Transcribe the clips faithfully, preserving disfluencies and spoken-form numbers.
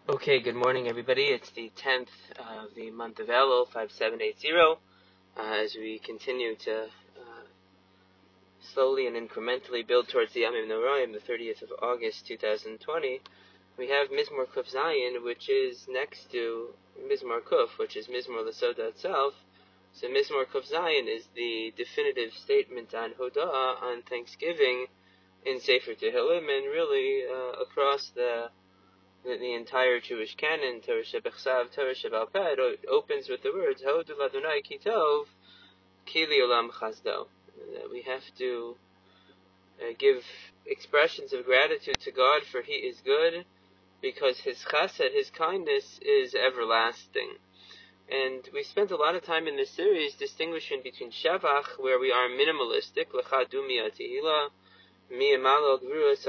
Okay, good morning, everybody. It's the tenth of the month of Elul, five seven eight zero. Uh, as we continue to uh, slowly and incrementally build towards the Yamim Noraim, the thirtieth of August, two thousand twenty, we have Mizmor Kuf Zayin, which is next to Mizmor Kuf, which is Mizmor Lasoda itself. So Mizmor Kuf Zayin is the definitive statement on Hoda'ah, on Thanksgiving, in Sefer Tehillim, and really uh, across the The, the entire Jewish canon, Torah Shebechsav, Torah Shebal Peh, it opens with the words, Hodu l'Adonai ki tov, ki li'olam chasdo. We have to uh, give expressions of gratitude to God, for He is good, because His chesed, His kindness, is everlasting. And we spent a lot of time in this series distinguishing between Shevach, where we are minimalistic, Lecha Dumi Atihila, versus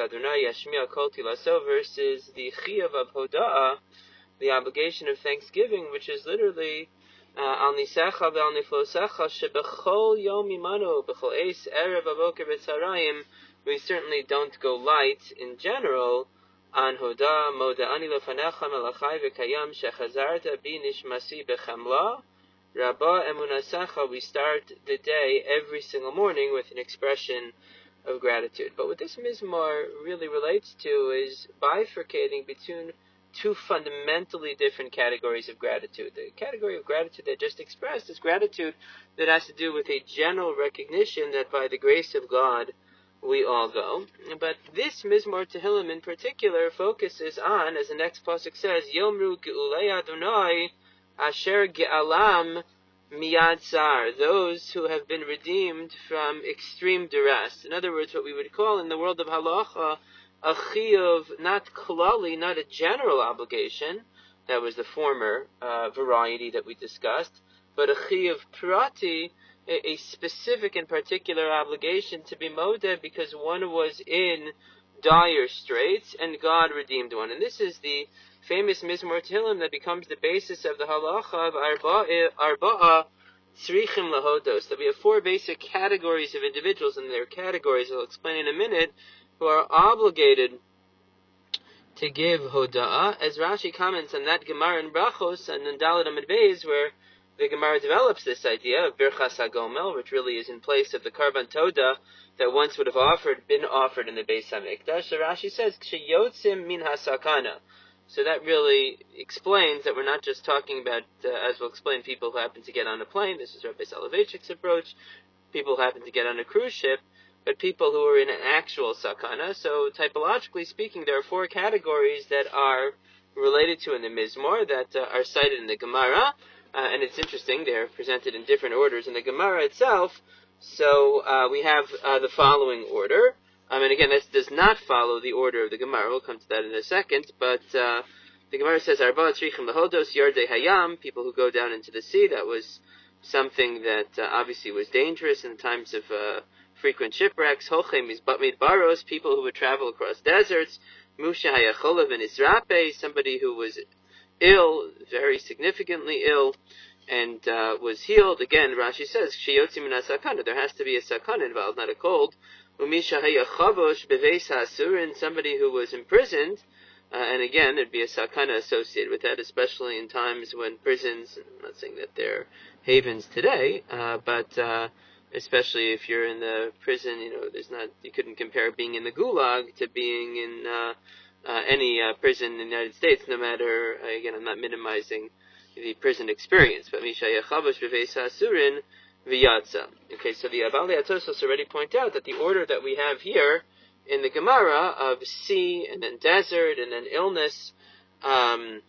the Chiyuv of Hoda'ah, the obligation of Thanksgiving, which is literally Al Nisecha ve'al Niflosecha shebechol yom imanu bechol eis erev avoker v'tzarayim. We certainly don't go light in general on Hoda'ah. Moda'ani lefanecha melachai v'kayam shechazarta bi nishmasi bechemla rabba emunasecha. We start the day every single morning with an expression of gratitude. But what this Mizmor really relates to is bifurcating between two fundamentally different categories of gratitude. The category of gratitude that I just expressed is gratitude that has to do with a general recognition that by the grace of God we all go. But this Mizmor Tehillim in particular focuses on, as the next pasuk says, Yomru Ge'ulei Adonai Asher Ge'alam Miyad Tsar, those who have been redeemed from extreme duress. In other words, what we would call in the world of halacha a chiyuv, not klali, not a general obligation, that was the former uh, variety that we discussed, but a chiyuv prati, a, a specific and particular obligation to be modeh because one was in dire straits and God redeemed one. And this is the famous Mizmor Tehillim that becomes the basis of the halacha of Arba'a Tzrichim Lahodos, that we have four basic categories of individuals, and their categories I'll explain in a minute, who are obligated to give Hoda'ah. As Rashi comments on that Gemara in Brachos and in Dalet Amud Beis, where the Gemara develops this idea of Birchas HaGomel, which really is in place of the Karban Toda that once would have offered, been offered in the Beis HaMikdash. So Rashi says, Ksheyotzim min hasakana. So that really explains that we're not just talking about, uh, as we'll explain, people who happen to get on a plane. This is Rabbi Soloveitchik's approach. People who happen to get on a cruise ship, but people who are in an actual sakana. So typologically speaking, there are four categories that are related to in the Mizmor that uh, are cited in the Gemara. Uh, and it's interesting, they're presented in different orders in the Gemara itself. So uh, we have uh, the following order. Um, and again, this does not follow the order of the Gemara. We'll come to that in a second. But uh, the Gemara says, Arba Tzrichim Lahodos Yardei Hayam, people who go down into the sea. That was something that uh, obviously was dangerous in times of uh, frequent shipwrecks. Hochem Midbaros, people who would travel across deserts. Musha Hayacholav and Isrape, somebody who was ill, very significantly ill, and uh, was healed. Again, Rashi says, Sheyotzi min sakana, there has to be a sakana involved, not a cold. Umisha hayachavosh beveis ha'asurin, somebody who was imprisoned, uh, and again, there'd be a sakana associated with that, especially in times when prisons, I'm not saying that they're havens today, uh, but uh, especially if you're in the prison, you know, there's not, you couldn't compare being in the gulag to being in uh, Uh, any uh, prison in the United States, no matter, uh, again, I'm not minimizing the prison experience, but Mishaya Chabosh Beveis Hasurin V'yatza. Okay, so the Abali Atosos already point out that the order that we have here in the Gemara of sea, and then desert, and then illness, um,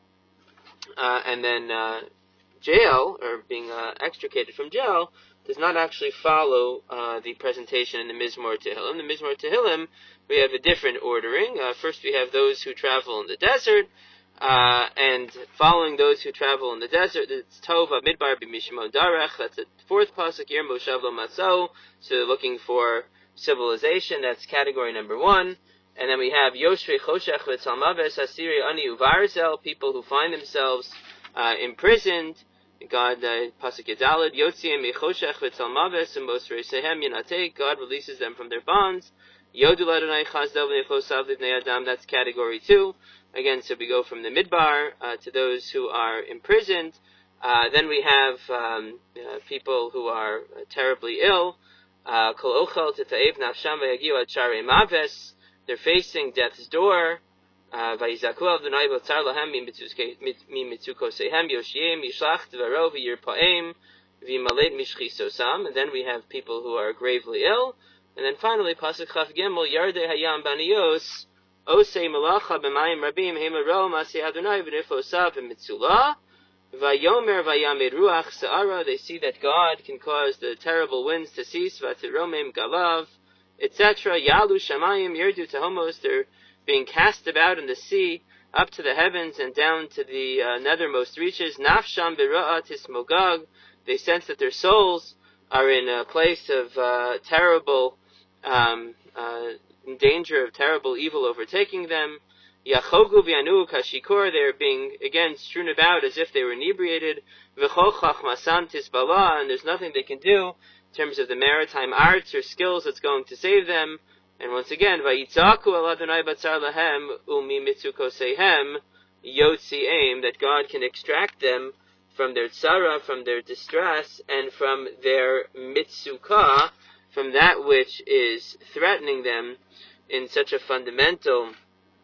uh, and then uh, jail, or being uh, extricated from jail, does not actually follow uh, the presentation in the Mizmor Tehillim. The Mizmor Tehillim, we have a different ordering. Uh, first we have those who travel in the desert, uh, and following those who travel in the desert, it's Tova Midbar B'Mishimon Darech, that's the fourth pasuk here, Moshav Lo Matzo, so they're looking for civilization, that's category number one. And then we have Yoshvei Choshech V'Tzalmaves Asiri Ani Uvarzel, people who find themselves uh, imprisoned. God, uh, pasuk Yedalid, Yotziem Mechoshech V'Tzalmaves Mbos Sehem Yinatei, God releases them from their bonds. Yodul Adonai Chazdav V'Nechosav Livnei Adam, that's category two. Again, so we go from the midbar uh, to those who are imprisoned. Uh, then we have um, uh, people who are uh, terribly ill. Uh, Kol ochel teta'ev nafsham v'yagiu ad sharei maves. They're facing death's door. Vayizaku Adonai b'tzar lahem mi mitzukosehem yoshiem yishlach dvaro v'yirpaim v'yimalet mishchisosam. And then we have people who are gravely ill. And then finally, Pasuk Chaf Gimel, Yardei Hayam Baniyos, Osei Malacha B'mayim Rabim, Hemaro Masei Adonai V'nifosav V'mitzula, Vayomer Vayamed Ruach Sa'ara. They see that God can cause the terrible winds to cease, Vatiromem Galav, et cetera. Yalu Shamayim Yerdu Tahomos. They're being cast about in the sea, up to the heavens and down to the uh, nethermost reaches. Nafsham B'ra'a Tismogag. They sense that their souls are in a place of uh, terrible Um, uh, in danger of terrible evil overtaking them. Yachogu v'yanu kashikur. They are being again strewn about as if they were inebriated. V'chol chachmasan tisbala. And there's nothing they can do in terms of the maritime arts or skills that's going to save them. And once again, vayitzaku el Adonai batzar lahem umi mitzukosehem yotzi'im. That God can extract them from their tzara, from their distress, and from their mitzukah, from that which is threatening them in such a fundamental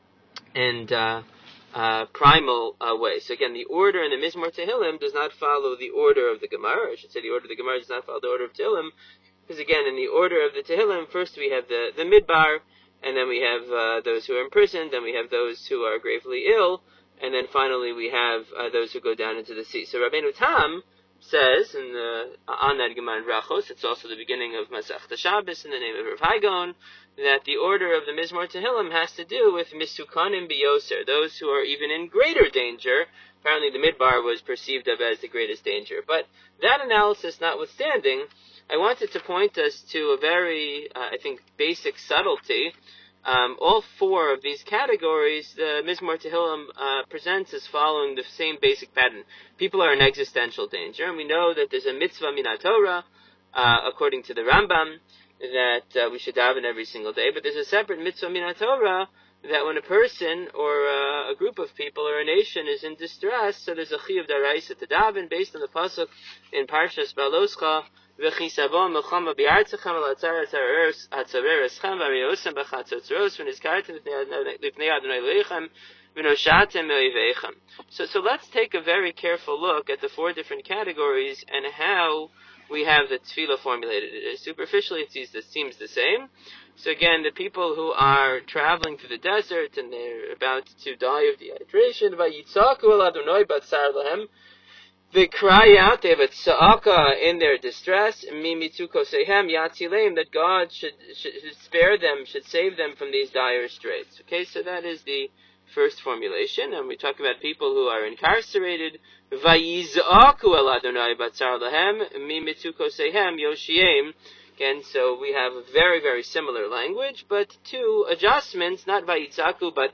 and uh, uh, primal uh, way. So again, the order in the Mizmor Tehillim does not follow the order of the Gemara. I should say the order of the Gemara does not follow the order of Tehillim, because again, in the order of the Tehillim, first we have the, the Midbar, and then we have uh, those who are imprisoned, then we have those who are gravely ill, and then finally we have uh, those who go down into the sea. So Rabbeinu Tam says in the, on that Gemara in Brachos, it's also the beginning of Masechta Shabbos in the name of Rav Haigon, that the order of the Mizmor Tehillim has to do with Misukanim Biyoser, those who are even in greater danger. Apparently the Midbar was perceived of as the greatest danger. But that analysis notwithstanding, I wanted to point us to a very, uh, I think, basic subtlety. Um, all four of these categories, the Mizmor Tehillim uh, presents as following the same basic pattern. People are in existential danger, and we know that there's a mitzvah min Torah, uh, according to the Rambam, that uh, we should daven every single day. But there's a separate mitzvah min Torah that when a person or uh, a group of people or a nation is in distress, so there's a chiyuv daraisa to daven based on the pasuk in Parshas Baloscha. V'chisavon melchama bi'artzachem alatzar atzarereschem v'ariyosem b'chatzotzros v'nizkartem l'fnei Adonai Elohechem v'noshatem me'oiveichem. So, so let's take a very careful look at the four different categories and how we have the tefillah formulated. Superficially, it seems, it seems the same. So again, the people who are traveling through the desert and they're about to die of dehydration, v'yitzaku el Adonai batzar lahem. They cry out, they have a tza'aka in their distress, mi mitzukosehem yatzileim, that God should, should, should spare them, should save them from these dire straits. Okay, so that is the first formulation, and we talk about people who are incarcerated, vayizaku el Adonai batzar lahem, mi mitzukosehem yoshiem. Again, so we have a very, very similar language, but two adjustments, not vayizaku, but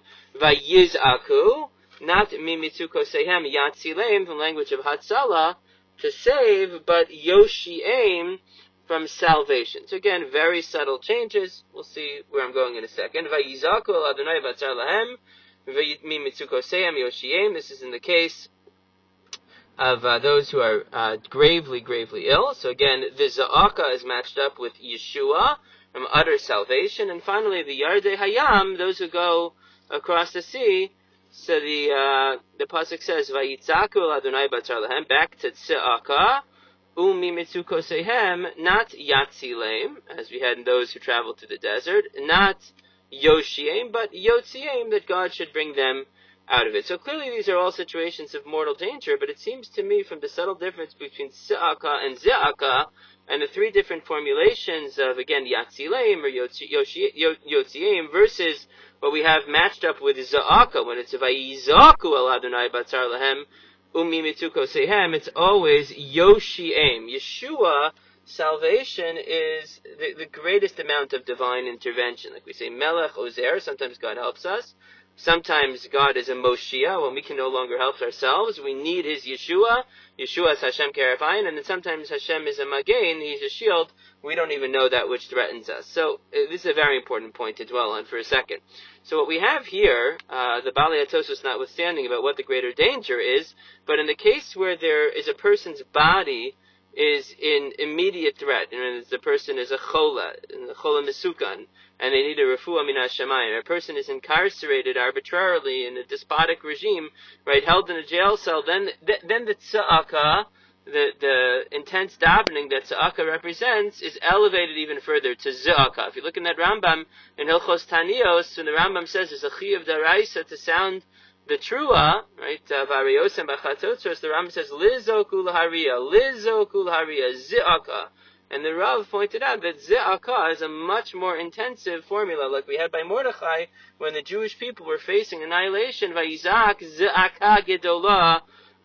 vayizaku. Not mimitzukosehem yatzileim, the language of Hatzalah, to save, but yoshiem, from salvation. So again, very subtle changes. We'll see where I'm going in a second. Vayizaku el Adonai batzar lahem, mimitzukosehem yoshiem. This is in the case of uh, those who are uh, gravely, gravely ill. So again, the za'aka is matched up with Yeshua, from utter salvation. And finally, the Yardei Hayam, those who go across the sea. So the uh, the pasuk says, "Vayitzaku el Adonai batzar lahem," back to tza'aka, umi mitzukosehem, not yatzileim, as we had in those who traveled to the desert, not yoshiem, but yotziem, that God should bring them out of it. So clearly these are all situations of mortal danger, but it seems to me from the subtle difference between tza'aka and ze'aka, and the three different formulations of, again, yatzileim or yotziem versus what we have matched up with za'aka, when it's vayizaku el Adonai batzar lahem, umi mitzukosehem, it's always yoshiem. Yeshua, salvation, is the, the greatest amount of divine intervention. Like we say, melech ozer, sometimes God helps us, Sometimes God is a Moshiach when we can no longer help ourselves. We need His Yeshua. Yeshua is Hashem Kerafayin, and then sometimes Hashem is a Magain. He's a shield. We don't even know that which threatens us. So uh, this is a very important point to dwell on for a second. So what we have here, uh, the Balei HaTosfos notwithstanding about what the greater danger is, but in the case where there is a person's body is in immediate threat, and the person is a chola, a chola misukan, and they need a refuah min hashamayim. A person is incarcerated arbitrarily in a despotic regime, right, held in a jail cell, then then the tza'aka, the, the intense davening that tza'aka represents, is elevated even further to za'aka. If you look in that Rambam, in Hilchos Tanios, when the Rambam says there's a chiyuv daraisa to sound the trua, right, variyos and bachatotros, the Rambam says, lizoku l'hariya, lizoku l'hariya, za'aka. And the Rav pointed out that za'aka is a much more intensive formula, like we had by Mordechai, when the Jewish people were facing annihilation, vayizak za'aka gedolah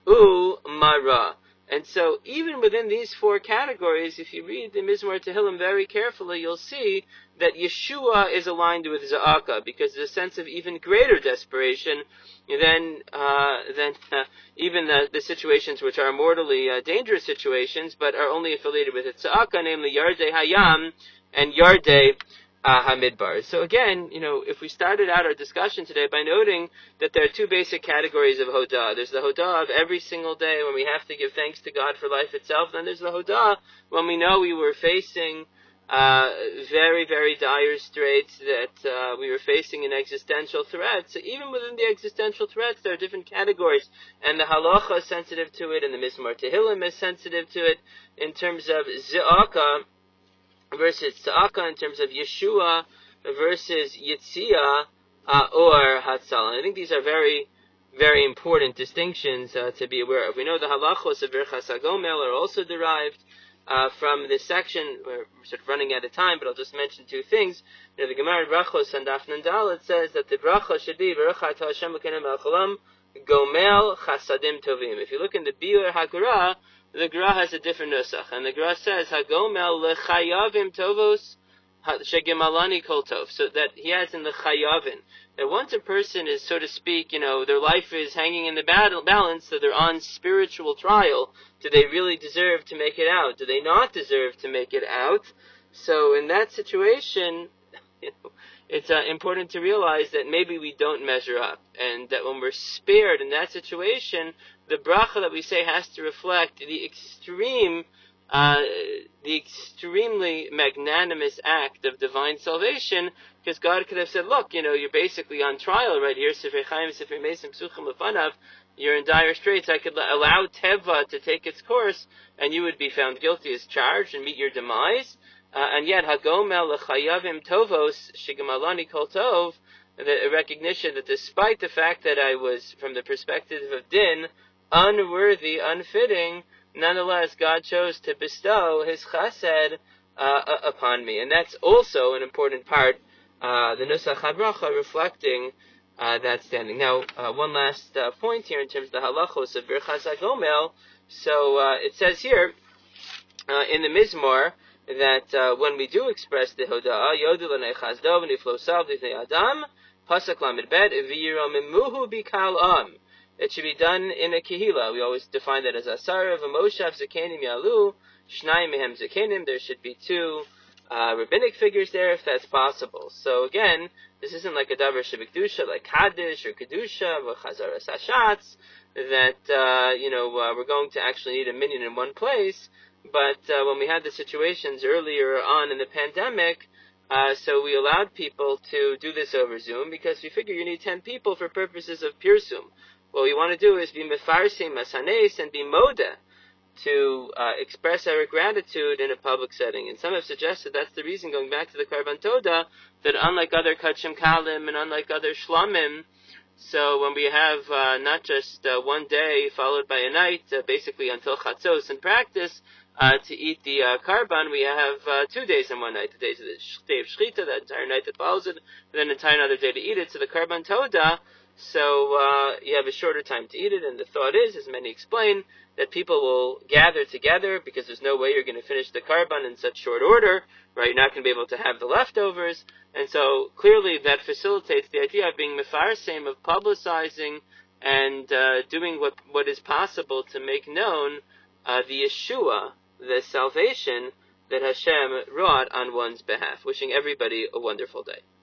u mara. And so, even within these four categories, if you read the Mizmor Tehillim very carefully, you'll see that Yeshua is aligned with Za'aka, because there's a sense of even greater desperation than uh, than uh, even the, the situations which are mortally uh, dangerous situations, but are only affiliated with Za'aka, namely Yardei Hayam and Yardei Uh, Hamidbar. So again, you know, if we started out our discussion today by noting that there are two basic categories of Hodah. There's the Hodah of every single day when we have to give thanks to God for life itself. Then there's the Hodah when we know we were facing uh, very, very dire straits, that uh, we were facing an existential threat. So even within the existential threats, there are different categories. And the Halacha is sensitive to it, and the Mizmor Tehillim is sensitive to it in terms of Za'aka versus Tza'aka, in terms of Yeshua versus Yitzia uh, or Hatzal. I think these are very, very important distinctions uh, to be aware of. We know the halachos of Birchas HaGomel are also derived uh, from this section. We're sort of running out of time, but I'll just mention two things. You know, the Gemara in Brachos and Daf Nandal, it says that the bracha should be Baruch Atah Hashem Elokeinu melech haolam Gomel Chasadim Tovim. If you look in the Biur HaGra, the Gra has a different nusach, and the Gra says Hagomel lechayavim tovos shegemalani kol tov, so that he has in the chayavin that once a person is, so to speak, you know, their life is hanging in the battle balance, so they're on spiritual trial. Do they really deserve to make it out? Do they not deserve to make it out? So in that situation, you know, it's uh, important to realize that maybe we don't measure up, and that when we're spared in that situation, the bracha that we say has to reflect the extreme, uh, the extremely magnanimous act of divine salvation, because God could have said, look, you know, you're basically on trial right here, Sifrei Chaim, Sifrei Mesim, Psuchim Lefanav, you're in dire straits, I could allow Teva to take its course, and you would be found guilty as charged and meet your demise. Uh, and yet, Hagomel L'chayavim Tovos Shigamalani Kol Tov, the recognition that despite the fact that I was, from the perspective of Din, unworthy, unfitting, nonetheless, God chose to bestow His chesed uh, upon me. And that's also an important part, uh, the Nusach HaBracha reflecting uh, that standing. Now, uh, one last uh, point here in terms of the halachos of Birchas HaGomel. So, uh, it says here, uh, in the Mizmor, that uh, when we do express the Hoda'ah, Yodu l'nei chasdo v'niflo sav l'nei adam, Pasuk Lamed Bet, v'yiromimuhu bikal am. It should be done in a kehila. We always define that as asara v'moshav zekenim yalu, shnai mehem zekenim. There should be two uh, rabbinic figures there, if that's possible. So again, this isn't like a davar shebekdusha, like Kaddish or Kedusha, or Chazaras Hashatz, that, uh, you know, uh, we're going to actually need a minyan in one place. But uh, when we had the situations earlier on in the pandemic, uh, so we allowed people to do this over Zoom, because we figure you need ten people for purposes of pirsum. What we want to do is be mefarsim, masanes, and be moda, to uh, express our gratitude in a public setting. And some have suggested that's the reason, going back to the Karban Toda, that unlike other Kachim Kalim and unlike other Shlamim, so when we have uh, not just uh, one day followed by a night, uh, basically until Chatzos in practice, uh, to eat the uh, Karban, we have uh, two days and one night. The days of the day of Shechita, that entire night that follows it, and then an entire another day to eat it. So the Karban Toda, so uh, you have a shorter time to eat it. And the thought is, as many explain, that people will gather together because there's no way you're going to finish the karban in such short order, right? You're not going to be able to have the leftovers. And so clearly that facilitates the idea of being mefarsim, of publicizing and uh, doing what what is possible to make known uh, the Yeshua, the salvation that Hashem wrought on one's behalf. Wishing everybody a wonderful day.